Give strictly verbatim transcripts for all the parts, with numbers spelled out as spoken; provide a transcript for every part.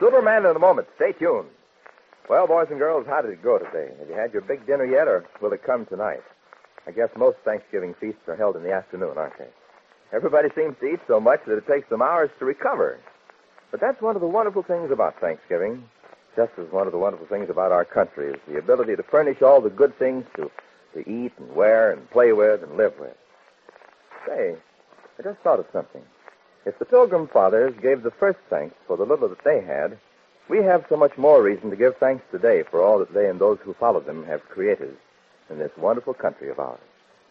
Superman in a moment. Stay tuned. Well, boys and girls, how did it go today? Have you had your big dinner yet, or will it come tonight? I guess most Thanksgiving feasts are held in the afternoon, aren't they? Everybody seems to eat so much that it takes them hours to recover. But that's one of the wonderful things about Thanksgiving, just as one of the wonderful things about our country is the ability to furnish all the good things to, to eat and wear and play with and live with. Say, I just thought of something. If the Pilgrim Fathers gave the first thanks for the little that they had, we have so much more reason to give thanks today for all that they and those who followed them have created in this wonderful country of ours.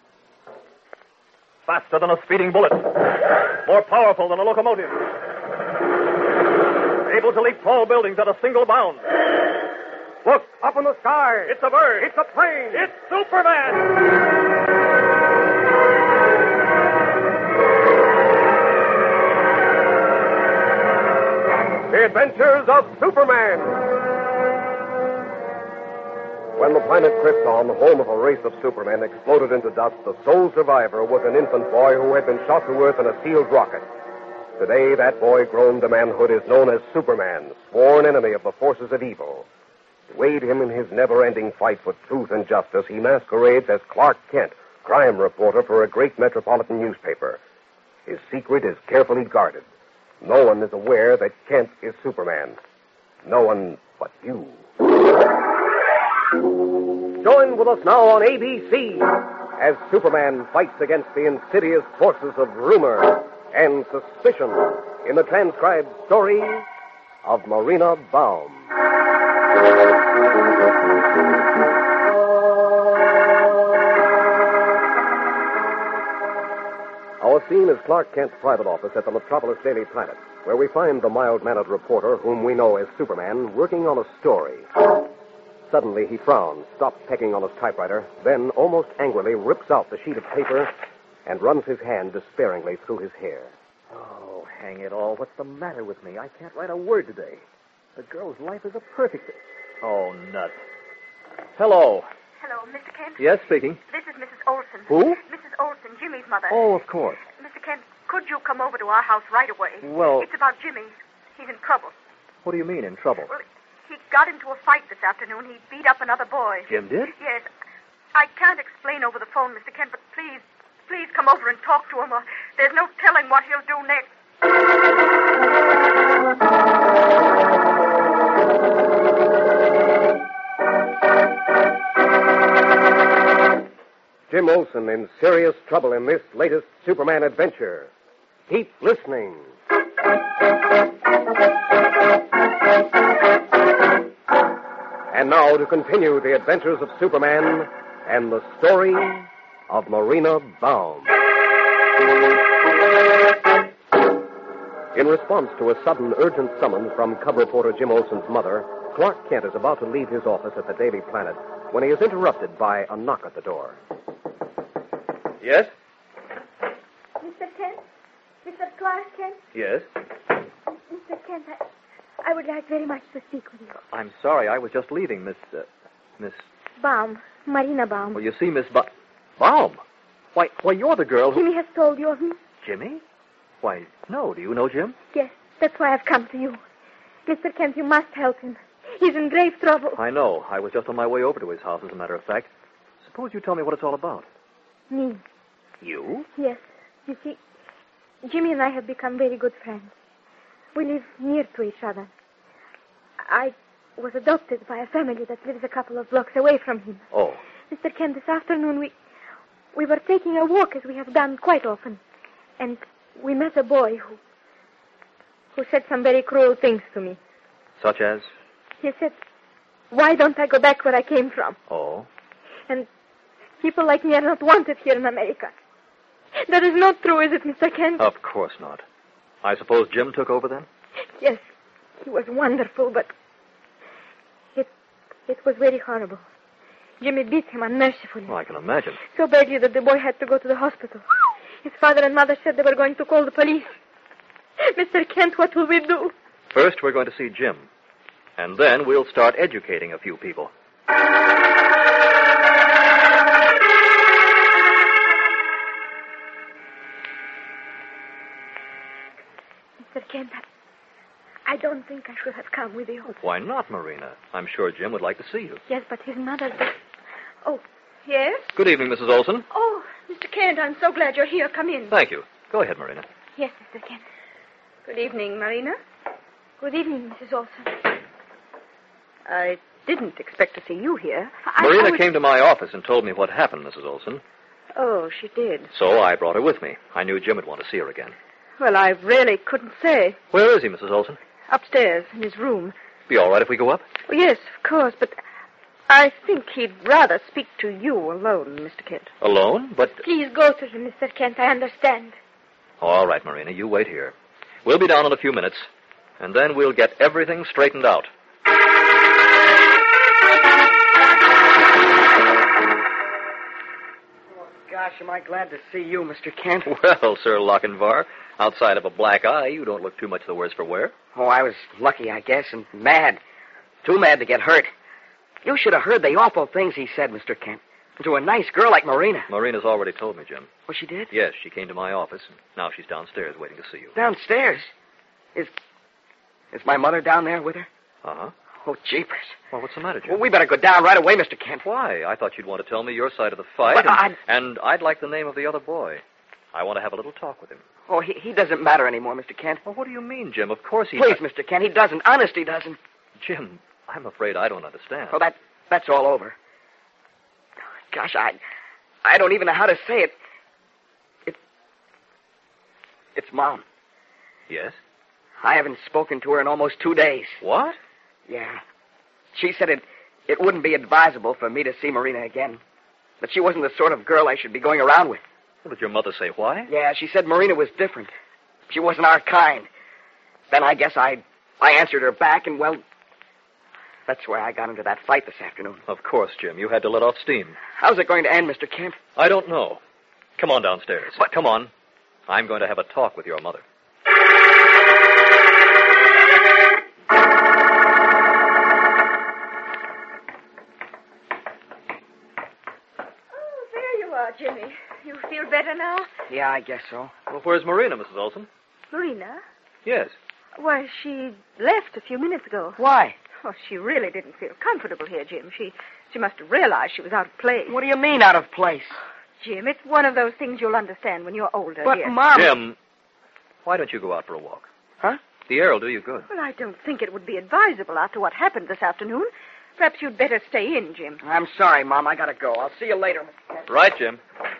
Faster than a speeding bullet. More powerful than a locomotive. Able to leap tall buildings at a single bound. Look, up in the sky. It's a bird. It's a plane. It's Superman. The Adventures of Superman. When the planet Krypton, home of a race of supermen, exploded into dust, the sole survivor was an infant boy who had been shot to earth in a sealed rocket. Today, that boy grown to manhood is known as Superman, sworn enemy of the forces of evil. To aid him in his never-ending fight for truth and justice, he masquerades as Clark Kent, crime reporter for a great metropolitan newspaper. His secret is carefully guarded. No one is aware that Kent is Superman. No one but you. Join with us now on A B C as Superman fights against the insidious forces of rumor and suspicion in the transcribed story of Marina Baum. Our scene is Clark Kent's private office at the Metropolis Daily Planet, where we find the mild-mannered reporter, whom we know as Superman, working on a story. Suddenly, he frowns, stops pecking on his typewriter, then, almost angrily, rips out the sheet of paper and runs his hand despairingly through his hair. Oh, hang it all. What's the matter with me? I can't write a word today. The girl's life is a perfect... Oh, nuts. Hello. Hello, Mister Kent? Yes, speaking. This is Missus Olson. Who? Missus Olson, Jimmy's mother. Oh, of course. Mister Kent, could you come over to our house right away? Well... It's about Jimmy. He's in trouble. What do you mean, in trouble? Well, he got into a fight this afternoon. He beat up another boy. Jim did? Yes. I can't explain over the phone, Mister Kent, but please, please come over and talk to him, or there's no telling what he'll do next. Jim Olsen in serious trouble in this latest Superman adventure. Keep listening. And now to continue the adventures of Superman and the story of Marina Baum. In response to a sudden urgent summons from cub reporter Jim Olsen's mother, Clark Kent is about to leave his office at the Daily Planet when he is interrupted by a knock at the door. Yes? Mister Kent? Mister Clark Kent? Yes? Mister Kent, I, I would like very much to speak with you. I'm sorry. I was just leaving, Miss... Uh, Miss... Baum. Marina Baum. Well, you see, Miss ba- Baum? Why, why, you're the girl who... Jimmy has told you of me. Jimmy? Why, no. Do you know Jim? Yes, that's why I've come to you. Mister Kent, you must help him. He's in grave trouble. I know. I was just on my way over to his house, as a matter of fact. Suppose you tell me what it's all about. Me. You? Yes. You see, Jimmy and I have become very good friends. We live near to each other. I was adopted by a family that lives a couple of blocks away from him. Oh. Mister Kent, this afternoon we we were taking a walk, as we have done quite often, and we met a boy who who said some very cruel things to me. Such as? He said, why don't I go back where I came from? Oh. And people like me are not wanted here in America. That is not true, is it, Mister Kent? Of course not. I suppose Jim took over then? Yes. He was wonderful, but it it was very horrible. Jimmy beat him unmercifully. Well, I can imagine. So badly that the boy had to go to the hospital. His father and mother said they were going to call the police. Mister Kent, what will we do? First, we're going to see Jim. And then we'll start educating a few people. Mister Kent, I, I don't think I should have come with you. Why not, Marina? I'm sure Jim would like to see you. Yes, but his mother... Oh, yes? Good evening, Missus Olson. Oh, Mister Kent, I'm so glad you're here. Come in. Thank you. Go ahead, Marina. Yes, Mister Kent. Good evening, Marina. Good evening, Missus Olson. I didn't expect to see you here. I, Marina I was... came to my office and told me what happened, Missus Olson. Oh, she did. So I brought her with me. I knew Jim would want to see her again. Well, I really couldn't say. Where is he, Missus Olson? Upstairs, in his room. Be all right if we go up? Oh, yes, of course, but I think he'd rather speak to you alone, Mister Kent. Alone? But... Please go to him, Mister Kent. I understand. All right, Marina, you wait here. We'll be down in a few minutes, and then we'll get everything straightened out. Gosh, am I glad to see you, Mister Kent. Well, Sir Lochinvar, outside of a black eye, you don't look too much the worse for wear. Oh, I was lucky, I guess, and mad. Too mad to get hurt. You should have heard the awful things he said, Mister Kent. To a nice girl like Marina. Marina's already told me, Jim. Oh, she did? Yes, she came to my office, and now she's downstairs waiting to see you. Downstairs? Is... Is my mother down there with her? Uh-huh. Oh, jeepers. Well, what's the matter, Jim? Well, we better go down right away, Mister Kent. Why? I thought you'd want to tell me your side of the fight, But and, I'd... and I'd like the name of the other boy. I want to have a little talk with him. Oh, he, he doesn't matter anymore, Mister Kent. Well, what do you mean, Jim? Of course he... Please, Mister Kent, he doesn't. Honest, he doesn't. Jim, I'm afraid I don't understand. Oh, that that's all over. Gosh, I I don't even know how to say it. It It's Mom. Yes? I haven't spoken to her in almost two days. What? Yeah. She said it it wouldn't be advisable for me to see Marina again. That she wasn't the sort of girl I should be going around with. Well, did your mother say why? Yeah, she said Marina was different. She wasn't our kind. Then I guess I I answered her back, and, well, that's where I got into that fight this afternoon. Of course, Jim. You had to let off steam. How's it going to end, Mister Kent? I don't know. Come on downstairs. But- Come on. I'm going to have a talk with your mother. Oh, there you are, Jimmy. You feel better now? Yeah, I guess so. Well, where's Marina, Missus Olson? Marina? Yes. Why, she left a few minutes ago. Why? Oh, she really didn't feel comfortable here, Jim. She she must have realized she was out of place. What do you mean, out of place? Jim, it's one of those things you'll understand when you're older, But, dear. Mom... Jim, why don't you go out for a walk? Huh? The air will do you good. Well, I don't think it would be advisable after what happened this afternoon. Perhaps you'd better stay in, Jim. I'm sorry, Mom. I gotta go. I'll see you later, Mister Kent. Right, Jim.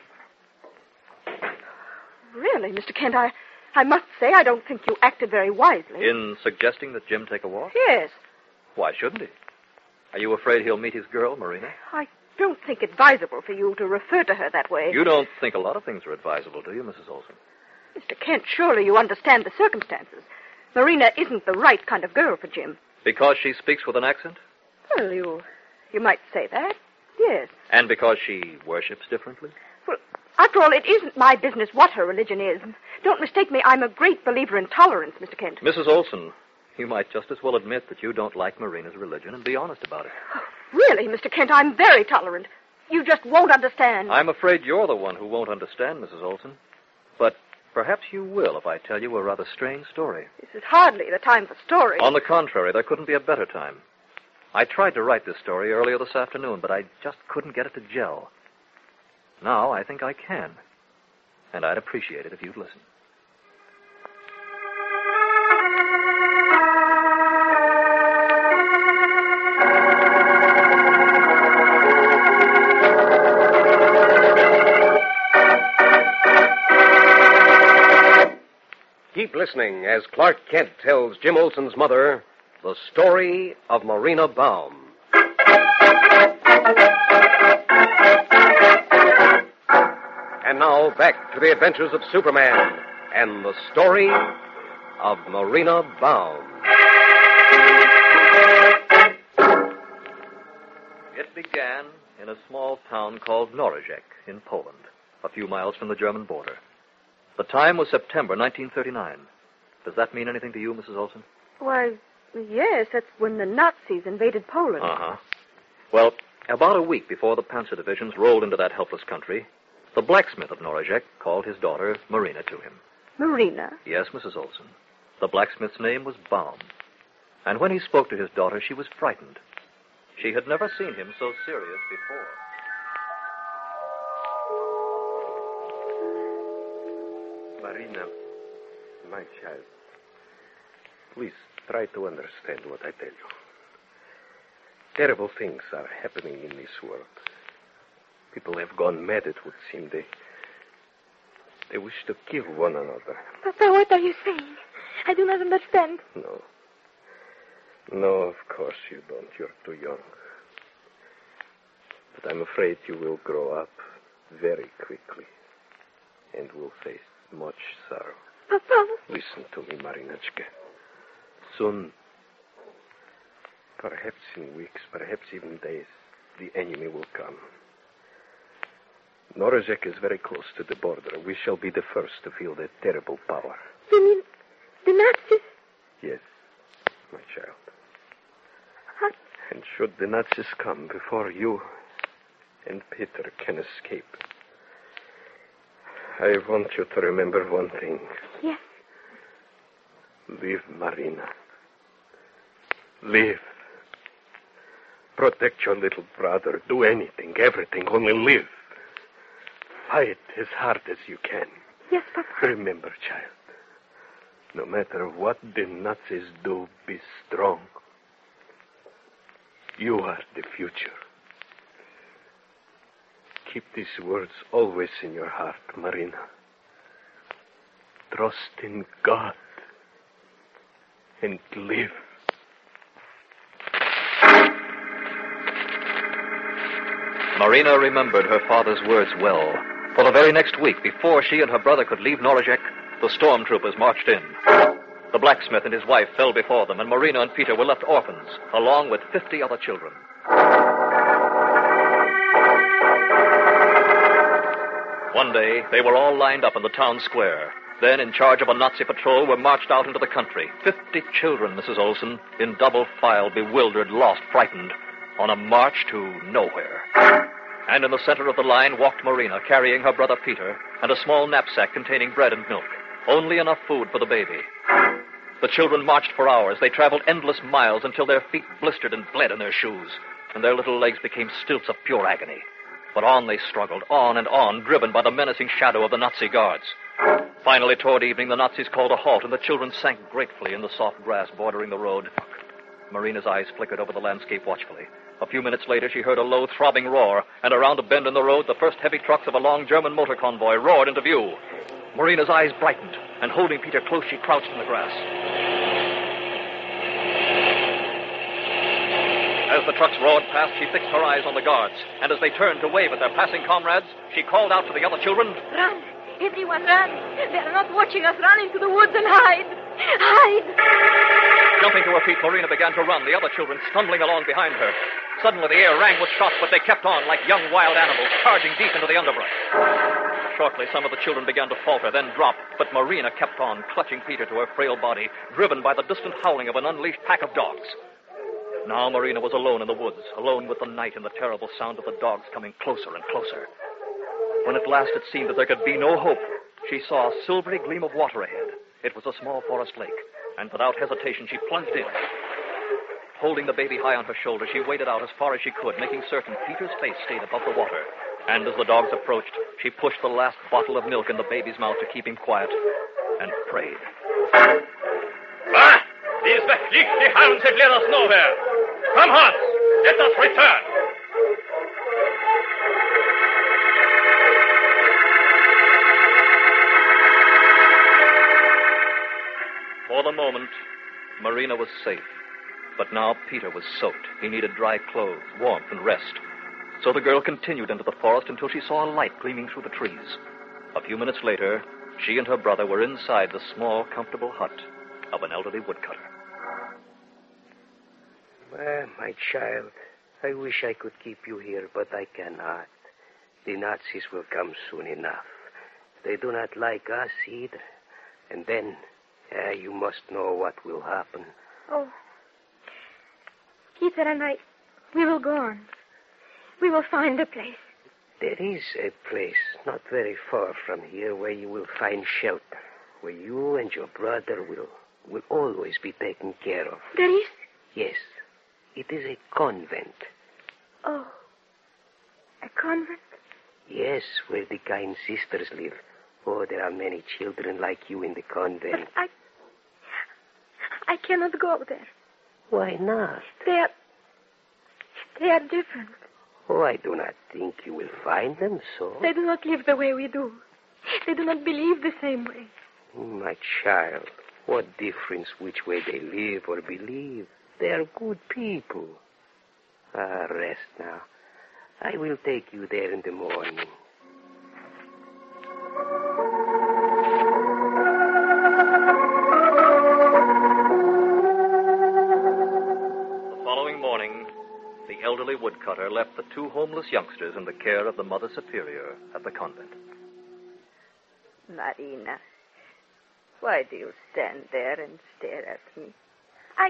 Really, Mister Kent, I, I must say I don't think you acted very wisely. In suggesting that Jim take a walk? Yes. Why shouldn't he? Are you afraid he'll meet his girl, Marina? I don't think advisable for you to refer to her that way. You don't think a lot of things are advisable, do you, Missus Olson? Mister Kent, surely you understand the circumstances. Marina isn't the right kind of girl for Jim. Because she speaks with an accent? Well, you you might say that. Yes. And because she worships differently? Well, after all, it isn't my business what her religion is. Don't mistake me. I'm a great believer in tolerance, Mister Kent. Missus Olson, you might just as well admit that you don't like Marina's religion and be honest about it. Oh, really, Mister Kent, I'm very tolerant. You just won't understand. I'm afraid you're the one who won't understand, Missus Olson. But perhaps you will if I tell you a rather strange story. This is hardly the time for stories. On the contrary, there couldn't be a better time. I tried to write this story earlier this afternoon, but I just couldn't get it to gel. Now I think I can. And I'd appreciate it if you'd listen. Keep listening as Clark Kent tells Jim Olson's mother the story of Marina Baum. And now back to the adventures of Superman and the story of Marina Baum. It began in a small town called Norizhek in Poland, a few miles from the German border. The time was September nineteen thirty-nine. Does that mean anything to you, Missus Olson? Why, yes, that's when the Nazis invaded Poland. Uh-huh. Well, about a week before the Panzer divisions rolled into that helpless country, the blacksmith of Norizhek called his daughter Marina to him. Marina? Yes, Missus Olson. The blacksmith's name was Baum. And when he spoke to his daughter, she was frightened. She had never seen him so serious before. Marina, my child, please try to understand what I tell you. Terrible things are happening in this world. People have gone mad, it would seem. They, they wish to kill one another. Papa, what are you saying? I do not understand. No. No, of course you don't. You're too young. But I'm afraid you will grow up very quickly and will face much sorrow. Papa. Listen to me, Marinachka. Soon, perhaps in weeks, perhaps even days, the enemy will come. Norozhek is very close to the border. We shall be the first to feel their terrible power. You mean the Nazis? Yes, my child. What? And should the Nazis come before you and Peter can escape, I want you to remember one thing. Yes. Live, Marina. Live. Protect your little brother. Do anything, everything, only live. Fight as hard as you can. Yes, Papa. Remember, child, no matter what the Nazis do, be strong. You are the future. Keep these words always in your heart, Marina. Trust in God and live. Marina remembered her father's words well. For the very next week, before she and her brother could leave Norozhek, the stormtroopers marched in. The blacksmith and his wife fell before them, and Marina and Peter were left orphans, along with fifty other children. One day, they were all lined up in the town square. Then, in charge of a Nazi patrol, were marched out into the country. Fifty children, Missus Olson, in double file, bewildered, lost, frightened, on a march to nowhere. And in the center of the line walked Marina, carrying her brother Peter, and a small knapsack containing bread and milk. Only enough food for the baby. The children marched for hours. They traveled endless miles until their feet blistered and bled in their shoes, and their little legs became stilts of pure agony. But on they struggled, on and on, driven by the menacing shadow of the Nazi guards. Finally, toward evening, the Nazis called a halt, and the children sank gratefully in the soft grass bordering the road. Marina's eyes flickered over the landscape watchfully. A few minutes later, she heard a low, throbbing roar, and around a bend in the road, the first heavy trucks of a long German motor convoy roared into view. Marina's eyes brightened, and holding Peter close, she crouched in the grass. As the trucks roared past, she fixed her eyes on the guards, and as they turned to wave at their passing comrades, she called out to the other children, Run! Everyone run! They are not watching us. Run into the woods and hide! Hide! Jumping to her feet, Marina began to run, the other children stumbling along behind her. Suddenly, the air rang with shots, but they kept on like young wild animals, charging deep into the underbrush. Shortly, some of the children began to falter, then drop, but Marina kept on, clutching Peter to her frail body, driven by the distant howling of an unleashed pack of dogs. Now Marina was alone in the woods, alone with the night and the terrible sound of the dogs coming closer and closer. When at last it seemed that there could be no hope, she saw a silvery gleam of water ahead. It was a small forest lake, and without hesitation she plunged in. Holding the baby high on her shoulder, she waded out as far as she could, making certain Peter's face stayed above the water. And as the dogs approached, she pushed the last bottle of milk in the baby's mouth to keep him quiet, and prayed. Ah! These verfliegten hounds have led us nowhere. Come, Hans, let us return. For the moment, Marina was safe. But now Peter was soaked. He needed dry clothes, warmth, and rest. So the girl continued into the forest until she saw a light gleaming through the trees. A few minutes later, she and her brother were inside the small, comfortable hut of an elderly woodcutter. Well, my child, I wish I could keep you here, but I cannot. The Nazis will come soon enough. They do not like us either. And then, uh, you must know what will happen. Oh, Peter and I, we will go on. We will find a place. There is a place not very far from here where you will find shelter, where you and your brother will will always be taken care of. There is? Yes. It is a convent. Oh. A convent? Yes, where the kind sisters live. Oh, there are many children like you in the convent. But I... I cannot go there. Why not? They are... They are different. Oh, I do not think you will find them so. They do not live the way we do. They do not believe the same way. My child, what difference which way they live or believe? They are good people. Ah, rest now. I will take you there in the morning. The following morning, the elderly woodcutter left the two homeless youngsters in the care of the Mother Superior at the convent. Marina, why do you stand there and stare at me? I...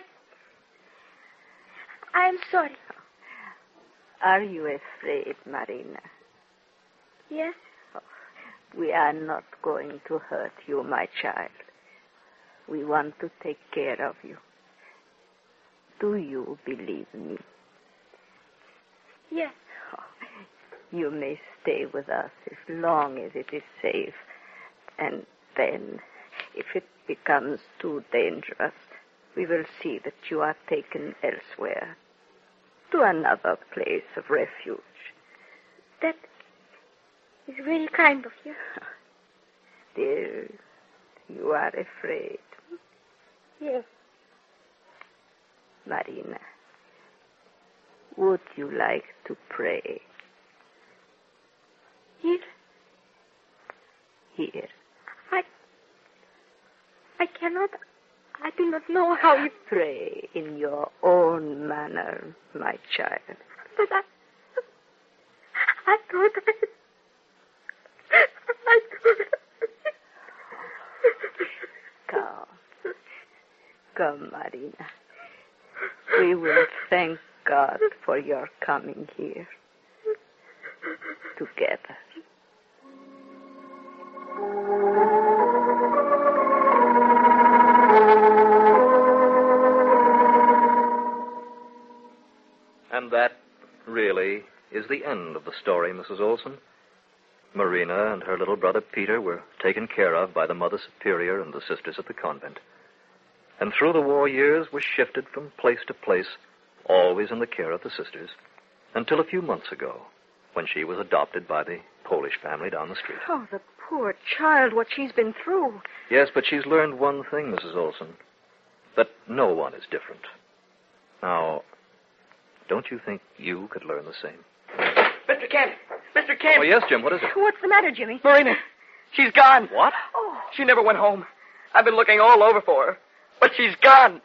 I am sorry. Are you afraid, Marina? Yes? Oh, we are not going to hurt you, my child. We want to take care of you. Do you believe me? Yes. Oh, you may stay with us as long as it is safe. And then, if it becomes too dangerous, we will see that you are taken elsewhere, to another place of refuge. That is very kind of you. Dear, you are afraid. Yes. Marina, would you like to pray? Here? Here. I... I cannot... I do not know how you... Pray in your own manner, my child. But I... I thought I... I thought... Come. Come, Marina. We will thank God for your coming here. Together. And that, really, is the end of the story, Missus Olson. Marina and her little brother Peter were taken care of by the Mother Superior and the sisters at the convent. And through the war years were shifted from place to place, always in the care of the sisters, until a few months ago, when she was adopted by the Polish family down the street. Oh, the poor child, what she's been through. Yes, but she's learned one thing, Missus Olson, that no one is different. Now, don't you think you could learn the same? Mister Kent! Mister Kent! Oh, yes, Jim, what is it? What's the matter, Jimmy? Marina, she's gone. What? Oh. She never went home. I've been looking all over for her, but she's gone.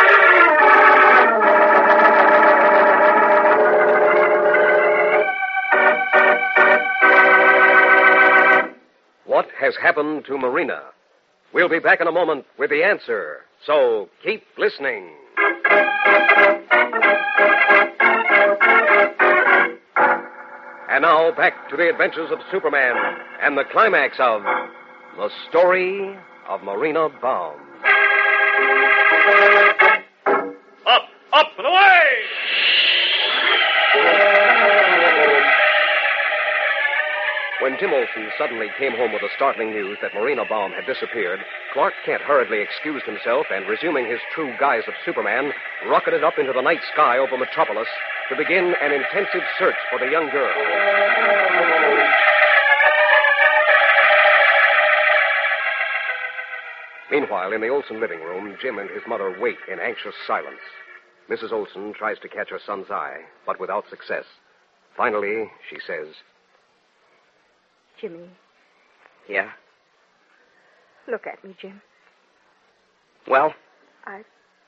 What has happened to Marina? We'll be back in a moment with the answer, so keep listening. And now, back to the adventures of Superman and the climax of The Story of Marina Baum. Up, up, and away! When Tim Olson suddenly came home with the startling news that Marina Baum had disappeared, Clark Kent hurriedly excused himself and, resuming his true guise of Superman, rocketed up into the night sky over Metropolis to begin an intensive search for the young girl. Meanwhile, in the Olson living room, Jim and his mother wait in anxious silence. Missus Olson tries to catch her son's eye, but without success. Finally, she says, Jimmy, Yeah? look at me, Jim. Well, I...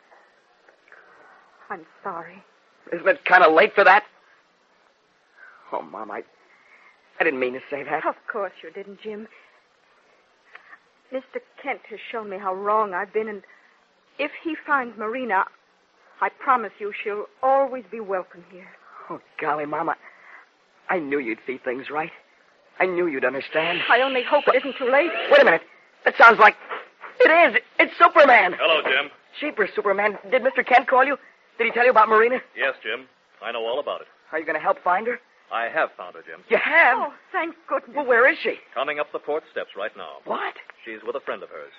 I'm sorry. isn't it kind of late for that? Oh, Mom, I... I didn't mean to say that. Of course you didn't, Jim. Mister Kent has shown me how wrong I've been, and if he finds Marina, I promise you she'll always be welcome here. Oh, golly, Mama. I knew you'd see things right. I knew you'd understand. I only hope it isn't too late. Wait a minute. That sounds like... It is. It's Superman. Hello, Jim. Jeepers, Superman. Did Mister Kent call you? Did he tell you about Marina? Yes, Jim. I know all about it. Are you going to help find her? I have found her, Jim. You have? Oh, thank goodness. Well, where is she? Coming up the porch steps right now. What? She's with a friend of hers.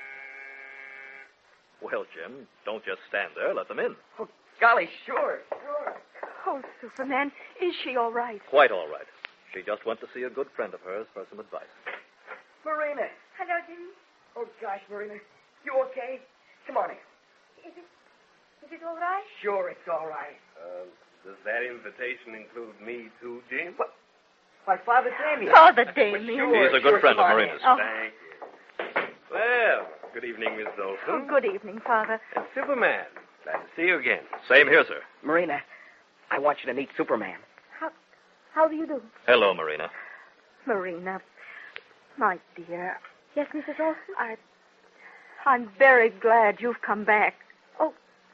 Well, Jim, don't just stand there. Let them in. Oh, golly, sure, sure. Oh, Superman, is she all right? Quite all right. She just went to see a good friend of hers for some advice. Marina. Hello, Jimmy. Oh, gosh, Marina. You okay? Come on in. Is it, is it all right? Sure, it's all right. Uh, does that invitation include me, too, Jim? What? Why, Father Damien. Father Damien. Sure, He's a good sure, friend come of on Marina's. in. Oh. Thank you. Well, good evening, Miss Olson. Oh, good evening, Father. And Superman. Glad to see you again. Same here, sir. Marina, I want you to meet Superman. How, how do you do? Hello, Marina. Marina, my dear, Yes, Missus Olson? I, I'm very glad you've come back. Oh,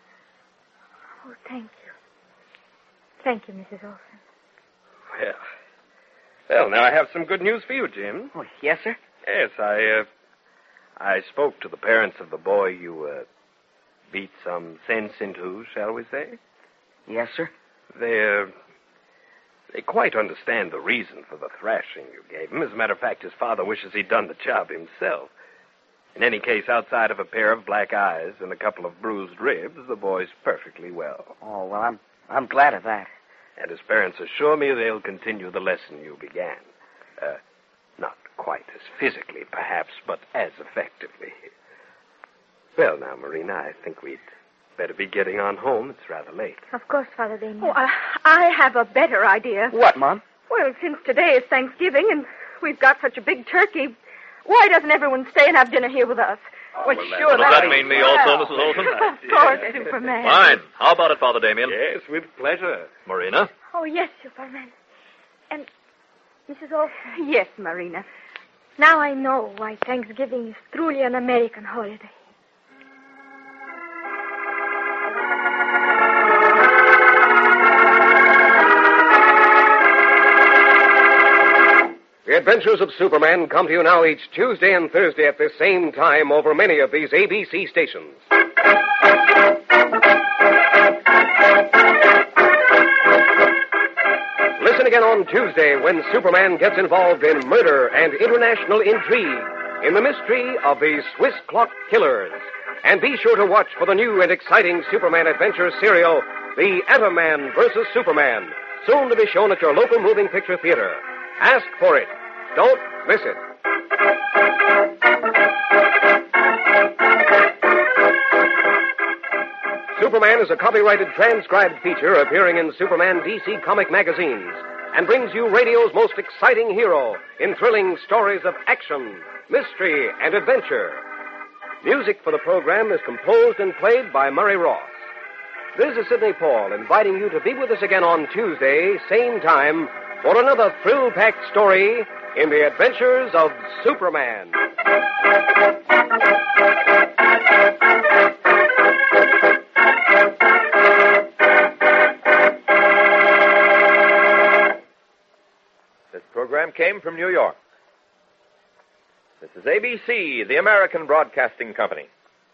oh, thank you. Thank you, Missus Olson. Well, well, now I have some good news for you, Jim. Oh, yes, sir? Yes, I, uh, I spoke to the parents of the boy you, uh, beat some sense into, shall we say? Yes, sir. They, uh, they quite understand the reason for the thrashing you gave him. As a matter of fact, his father wishes he'd done the job himself. In any case, outside of a pair of black eyes and a couple of bruised ribs, the boy's perfectly well. Oh, well, I'm I'm glad of that. And his parents assure me they'll continue the lesson you began. Uh, not quite as physically, perhaps, but as effectively. Well, now, Marina, I think we'd better be getting on home. It's rather late. Of course, Father Damien. Oh, I, I have a better idea. What, Mom? Well, since today is Thanksgiving and we've got such a big turkey, why doesn't everyone stay and have dinner here with us? Oh, well, well, that- sure, Does that'd that be mean me swell. also, Missus Olson? Of course, Superman. Fine. How about it, Father Damien? Yes, with pleasure. Marina? Oh, yes, Superman. And, Missus Olson, Yes, Marina. now I know why Thanksgiving is truly an American holiday. The Adventures of Superman come to you now each Tuesday and Thursday at this same time over many of these A B C stations. Listen again on Tuesday when Superman gets involved in murder and international intrigue in the mystery of the Swiss Clock Killers. And be sure to watch for the new and exciting Superman adventure serial, The Ant-Man versus Superman, soon to be shown at your local moving picture theater. Ask for it. Don't miss it. Superman is a copyrighted transcribed feature appearing in Superman D C comic magazines and brings you radio's most exciting hero in thrilling stories of action, mystery, and adventure. Music for the program is composed and played by Murray Ross. This is Sidney Paul inviting you to be with us again on Tuesday, same time, for another thrill-packed story in the adventures of Superman. This program came from New York. This is A B C, the American Broadcasting Company.